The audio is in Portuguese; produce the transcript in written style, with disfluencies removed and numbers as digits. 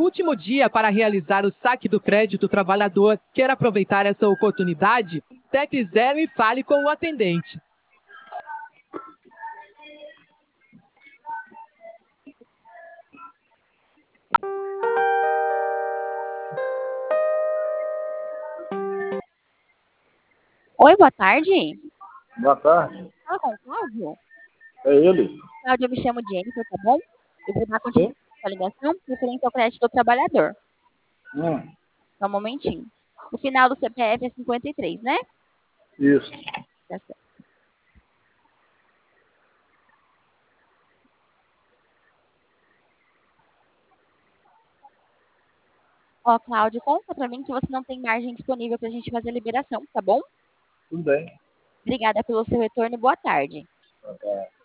Último dia para realizar o saque do crédito trabalhador. Quer aproveitar essa oportunidade? Tepe 0 e fale com o atendente. Oi, boa tarde. Boa tarde. Fala com o Cláudio. É ele? Cláudio, eu me chamo Jennifer, tá bom? Eu vou dar continuidade à ligação referente ao crédito do trabalhador. Só um momentinho. O final do CPF é 53, né? Isso. Tá certo. Ó, Cláudio, conta pra mim que você não tem margem disponível pra gente fazer a liberação, tá bom? Tudo bem. Obrigada pelo seu retorno e boa tarde. Boa tarde.